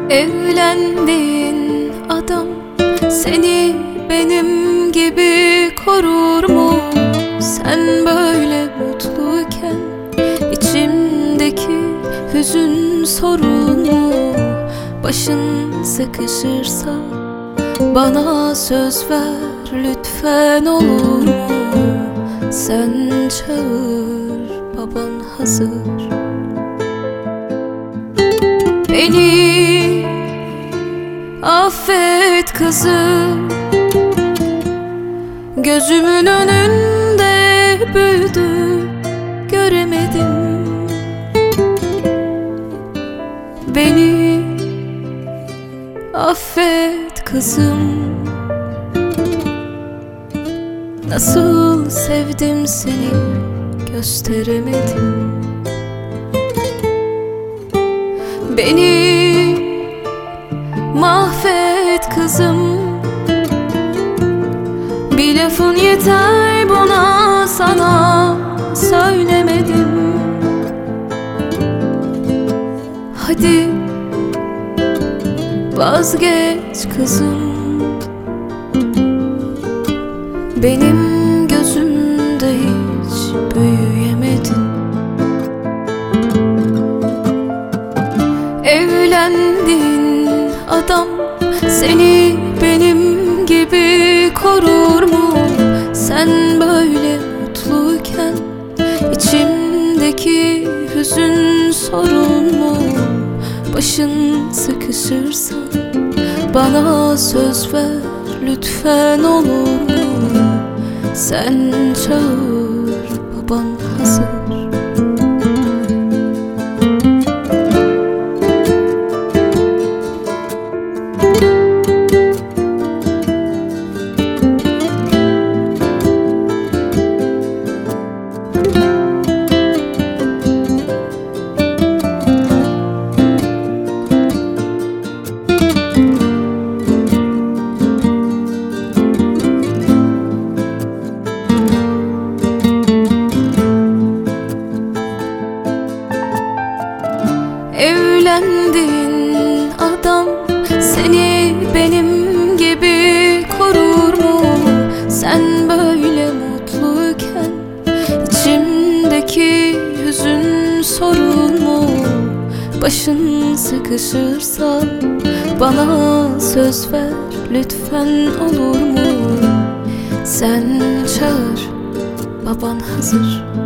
Evlendiğin adam seni benim gibi korur mu? Sen böyle mutluyken içimdeki hüzün sorun mu? Başın sıkışırsa bana söz ver lütfen, olur mu? Sen çağır, baban hazır. Beni affet kızım, gözümün önünde büyüdü, göremedim. Beni affet kızım, nasıl sevdim seni gösteremedim. Beni mahvet kızım, bir lafın yeter buna, sana söylemedim. Hadi vazgeç kızım, benim gözümde hiç büyüyemedin. Evlendiğin adam seni benim gibi korur mu? Sen böyle mutluyken içimdeki hüzün sorun mu? Başın sıkışırsa bana söz ver lütfen, olur mu? Sen çağır, baban hazır. Evlendiğin adam seni benim gibi korur mu? Sen böyle mutluyken içimdeki hüzün sorun mu? Başın sıkışırsa bana söz ver lütfen, olur mu? Sen çağır, baban hazır.